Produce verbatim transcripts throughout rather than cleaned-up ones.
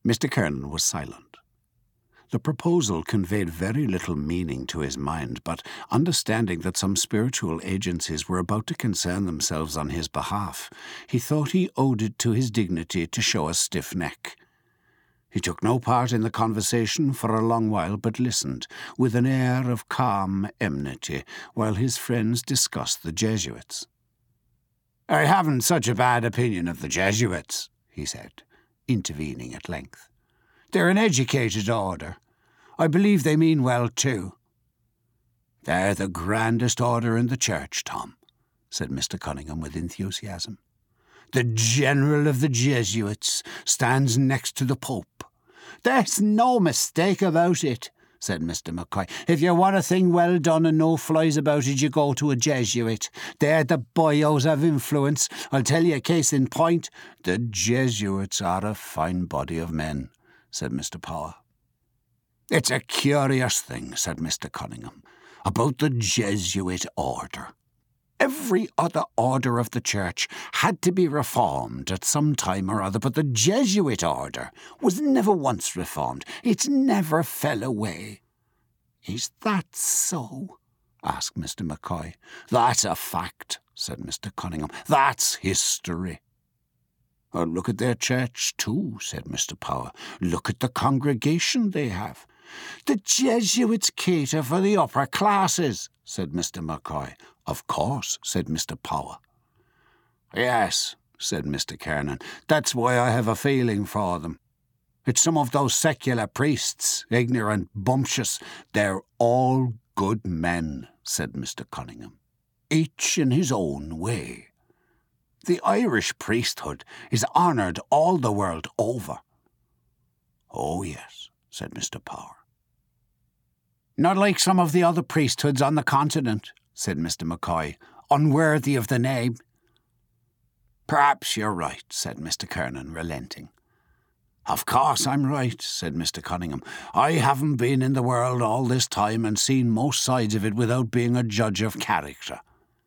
Mister Kernan was silent. The proposal conveyed very little meaning to his mind, but understanding that some spiritual agencies were about to concern themselves on his behalf, he thought he owed it to his dignity to show a stiff neck. He took no part in the conversation for a long while, but listened, with an air of calm enmity, while his friends discussed the Jesuits. "I haven't such a bad opinion of the Jesuits," he said, intervening at length. "They're an educated order. I believe they mean well, too." "They're the grandest order in the Church, Tom," said Mister Cunningham with enthusiasm. "The General of the Jesuits stands next to the Pope." "There's no mistake about it," said Mister McCoy. "If you want a thing well done and no flies about it, you go to a Jesuit. They're the boyos of influence. I'll tell you a case in point." "The Jesuits are a fine body of men," said Mister Power. "It's a curious thing," said Mister Cunningham, "about the Jesuit order. Every other order of the Church had to be reformed at some time or other, but the Jesuit order was never once reformed. It's never fell away." "Is that so?" asked Mister McCoy. "That's a fact," said Mister Cunningham. "That's history." "Oh, look at their church, too," said Mister Power. "Look at the congregation they have." "The Jesuits cater for the upper classes," said Mister McCoy. "Of course," said Mister Power. "Yes," said Mister Kernan. "That's why I have a feeling for them. It's some of those secular priests, ignorant, bumptious. They're all good men," said Mister Cunningham, "each in his own way. The Irish priesthood is honoured all the world over." "Oh, yes," said Mister Power. "Not like some of the other priesthoods on the continent," said Mister McCoy, "unworthy of the name." "Perhaps you're right," said Mister Kernan, relenting. "Of course I'm right," said Mister Cunningham. "I haven't been in the world all this time and seen most sides of it without being a judge of character."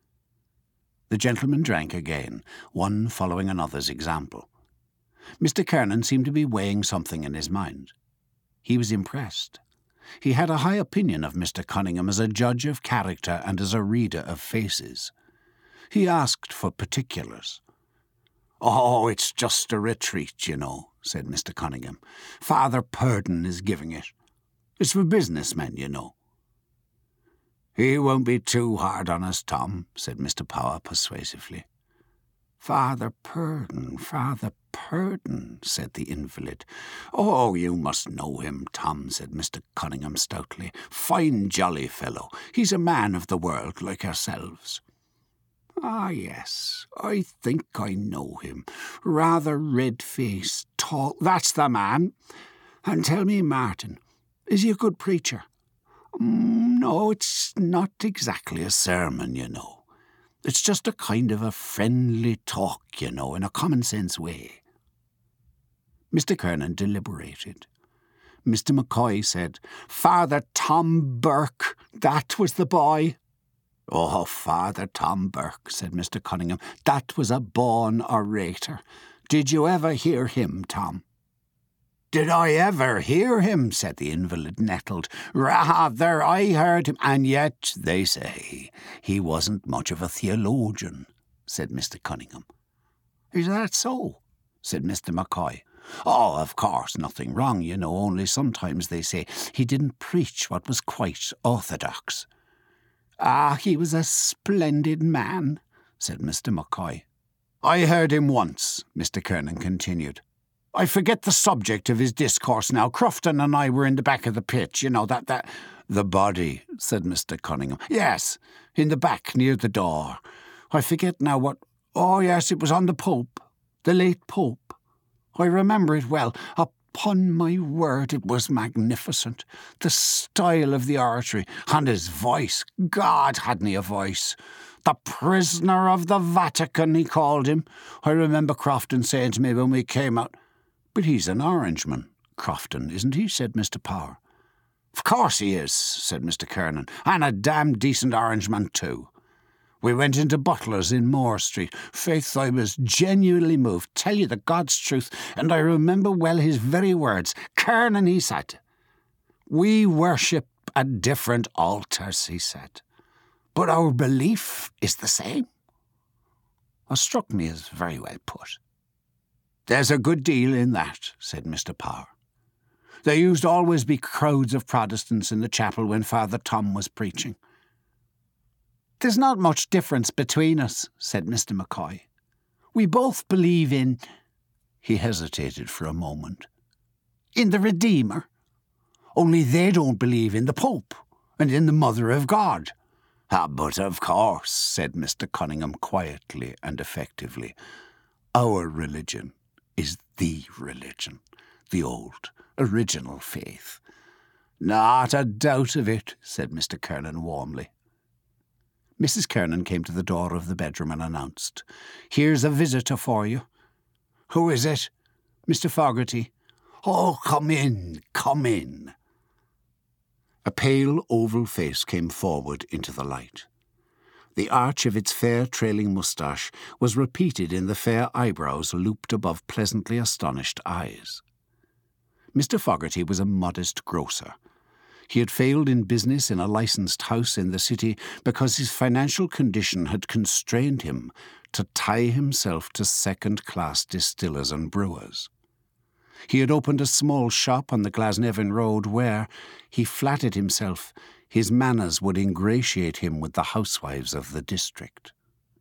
The gentlemen drank again, one following another's example. Mister Kernan seemed to be weighing something in his mind. He was impressed. He had a high opinion of Mister Cunningham as a judge of character and as a reader of faces. He asked for particulars. "Oh, it's just a retreat, you know," said Mister Cunningham. "Father Purdon is giving it. It's for businessmen, you know." "He won't be too hard on us, Tom," said Mister Power persuasively. "Father Purdon, Father Purdon," said the invalid. "Oh, you must know him, Tom," said Mister Cunningham stoutly. "Fine jolly fellow. He's a man of the world like ourselves." "Ah, yes, I think I know him. Rather red-faced, tall. That's the man. And tell me, Martin, is he a good preacher?" Mm, "No, it's not exactly a sermon, you know. It's just a kind of a friendly talk, you know, in a common-sense way." Mister Kernan deliberated. Mister McCoy said, "Father Tom Burke, that was the boy." "Oh, Father Tom Burke," said Mister Cunningham. "That was a born orator. Did you ever hear him, Tom?" "Did I ever hear him?" said the invalid, nettled. "Rather, I heard him, and yet, they say, he wasn't much of a theologian," said Mister Cunningham. "Is that so?" said Mister McCoy. "Oh, of course, nothing wrong, you know, only sometimes they say he didn't preach what was quite orthodox." "Ah, he was a splendid man," said Mister McCoy. "I heard him once," Mister Kernan continued. "I forget the subject of his discourse now. Crofton and I were in the back of the pit, you know, that, that... "The body," said Mister Cunningham. "Yes, in the back, near the door. I forget now what... Oh, yes, it was on the Pope, the late Pope. I remember it well. Upon my word, it was magnificent. The style of the oratory, and his voice. God, hadn't he a voice? The prisoner of the Vatican, he called him. I remember Crofton saying to me when we came out..." "But he's an Orangeman, Crofton, isn't he?" said Mister Power. "Of course he is," said Mister Kernan, "and a damned decent Orangeman too. We went into Butler's in Moore Street. Faith, I was genuinely moved, tell you the God's truth, and I remember well his very words. Kernan, he said, we worship at different altars, he said, but our belief is the same. What struck me as very well put. There's a good deal in that, said Mister Power. There used always be crowds of Protestants in the chapel when Father Tom was preaching. There's not much difference between us, said Mister McCoy. We both believe in... He hesitated for a moment. In the Redeemer. Only they don't believe in the Pope and in the Mother of God. Ah, but of course, said Mister Cunningham quietly and effectively, our religion is the religion, the old, original faith. Not a doubt of it, said Mister Kernan warmly. Missus Kernan came to the door of the bedroom and announced, Here's a visitor for you. Who is it? Mister Fogarty. Oh, come in, come in. A pale oval face came forward into the light. The arch of its fair trailing moustache was repeated in the fair eyebrows looped above pleasantly astonished eyes. Mister Fogarty was a modest grocer. He had failed in business in a licensed house in the city because his financial condition had constrained him to tie himself to second-class distillers and brewers. He had opened a small shop on the Glasnevin Road where, he flattered himself, his manners would ingratiate him with the housewives of the district.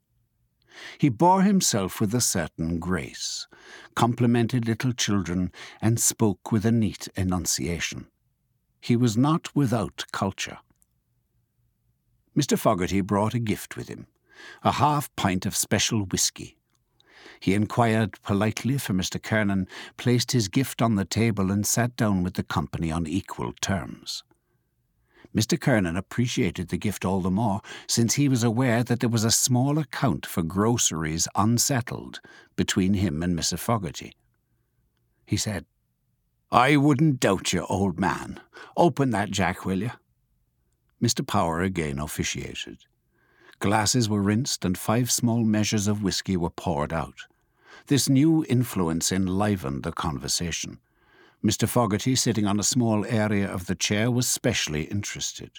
He bore himself with a certain grace, complimented little children, and spoke with a neat enunciation. He was not without culture. Mister Fogarty brought a gift with him, a half-pint of special whisky. He inquired politely for Mister Kernan, placed his gift on the table and sat down with the company on equal terms. Mister Kernan appreciated the gift all the more, since he was aware that there was a small account for groceries unsettled between him and Missus Fogarty. He said, I wouldn't doubt you, old man. Open that, Jack, will you? Mister Power again officiated. Glasses were rinsed and five small measures of whisky were poured out. This new influence enlivened the conversation. Mister Fogarty, sitting on a small area of the chair, was specially interested.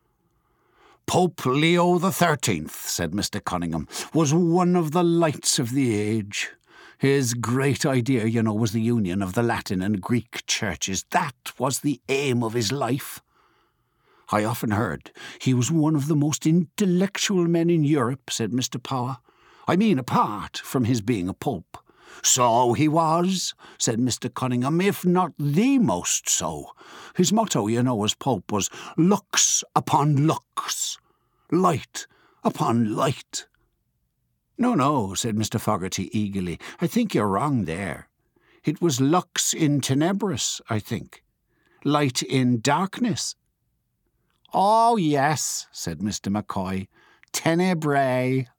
Pope Leo the Thirteenth, said Mister Cunningham, was one of the lights of the age. His great idea, you know, was the union of the Latin and Greek churches. That was the aim of his life. I often heard he was one of the most intellectual men in Europe, said Mister Power. I mean, apart from his being a pope. So he was, said Mister Cunningham, if not the most so. His motto, you know, as pope was lux upon lux, light upon light. No, no, said Mister Fogarty eagerly. I think you're wrong there. It was lux in tenebris, I think. Light in darkness. Oh, yes, said Mister McCoy. Tenebrae.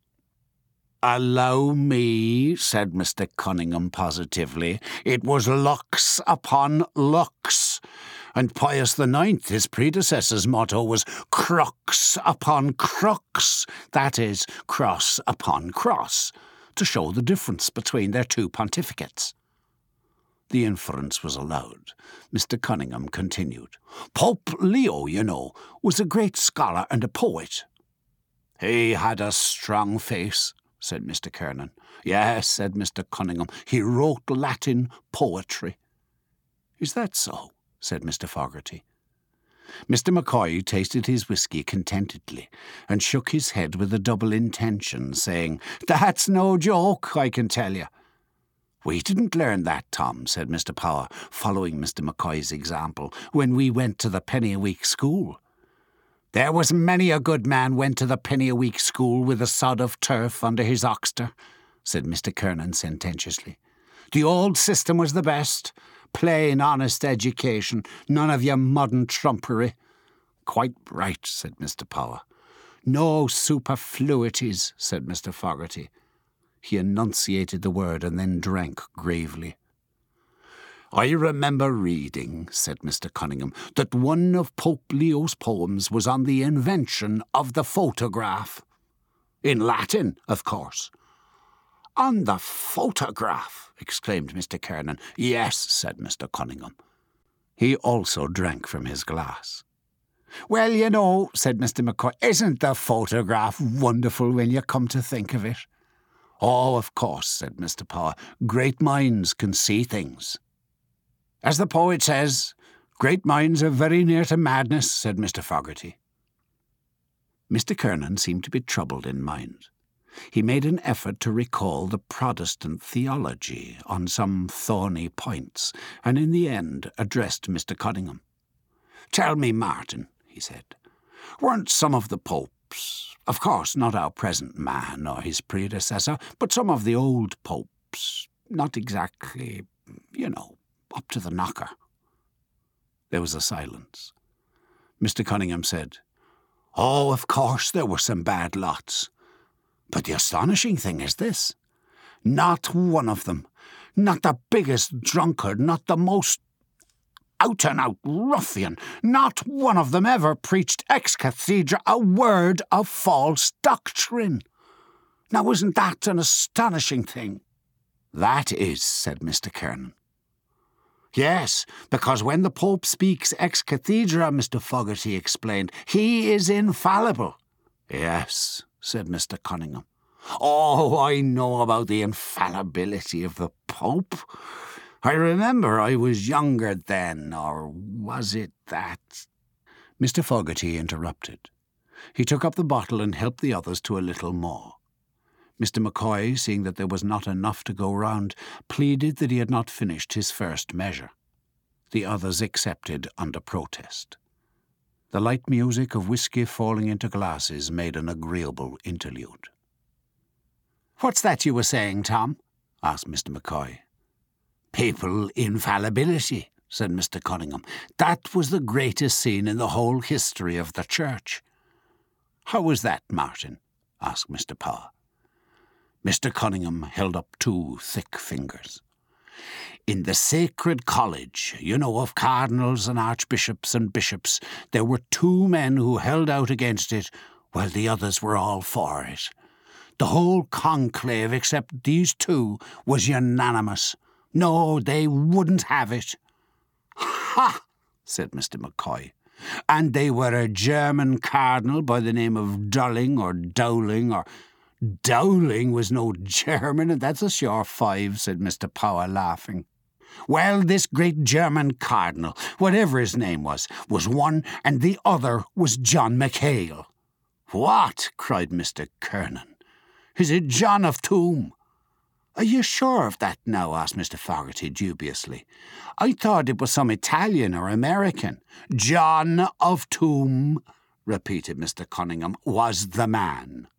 Allow me, said Mister Cunningham positively. It was lux upon lux. And Pius the Ninth, his predecessor's motto, was crux upon crux, that is, cross upon cross, to show the difference between their two pontificates. The inference was allowed. Mister Cunningham continued. Pope Leo, you know, was a great scholar and a poet. He had a strong face, said Mister Kernan. Yes, said Mister Cunningham, he wrote Latin poetry. Is that so? Said Mister Fogarty. Mister McCoy tasted his whisky contentedly and shook his head with a double intention, saying, That's no joke, I can tell you. We didn't learn that, Tom, said Mister Power, following Mister McCoy's example, when we went to the penny-a-week school. There was many a good man went to the penny-a-week school with a sod of turf under his oxter, said Mister Kernan sententiously. The old system was the best. Plain, honest education, none of your modern trumpery. Quite right, said Mister Power. No superfluities, said Mister Fogarty. He enunciated the word and then drank gravely. I remember reading, said Mister Cunningham, that one of Pope Leo's poems was on the invention of the photograph. In Latin, of course. On the photograph, exclaimed Mister Kernan. Yes, said Mister Cunningham. He also drank from his glass. Well, you know, said Mister McCoy, isn't the photograph wonderful when you come to think of it? Oh, of course, said Mister Power. Great minds can see things. As the poet says, great minds are very near to madness, said Mister Fogarty. Mister Kernan seemed to be troubled in mind. He made an effort to recall the Protestant theology on some thorny points, and in the end addressed Mister Cunningham. Tell me, Martin, he said, weren't some of the popes, of course not our present man or his predecessor, but some of the old popes, not exactly, you know, up to the knocker? There was a silence. Mister Cunningham said, Oh, of course there were some bad lots. But the astonishing thing is this. Not one of them, not the biggest drunkard, not the most out-and-out ruffian, not one of them ever preached ex cathedra a word of false doctrine. Now isn't that an astonishing thing? That is, said Mister Kernan. Yes, because when the Pope speaks ex cathedra, Mister Fogarty explained, he is infallible. Yes, said Mister Cunningham. Oh, I know about the infallibility of the Pope. I remember I was younger then, or was it that? Mister Fogarty interrupted. He took up the bottle and helped the others to a little more. Mister McCoy, seeing that there was not enough to go round, pleaded that he had not finished his first measure. The others accepted under protest. The light music of whisky falling into glasses made an agreeable interlude. "What's that you were saying, Tom?" asked Mister McCoy. "Papal infallibility," said Mister Cunningham. "That was the greatest scene in the whole history of the Church." "How was that, Martin?" asked Mister Power. Mister Cunningham held up two thick fingers. "In the Sacred College, you know, of cardinals and archbishops and bishops, there were two men who held out against it, while the others were all for it. The whole conclave, except these two, was unanimous. No, they wouldn't have it." "Ha!" said Mister McCoy. "And they were a German cardinal by the name of Dulling or Dowling or—" "Dowling was no German, and that's a sure five," said Mister Power, laughing. "Well, this great German cardinal, whatever his name was, was one, and the other was John McHale." "What?" cried Mister Kernan. "Is it John of Tuam?" "Are you sure of that now?" asked Mister Fogarty dubiously. "I thought it was some Italian or American." "John of Tuam," repeated Mister Cunningham, "was the man."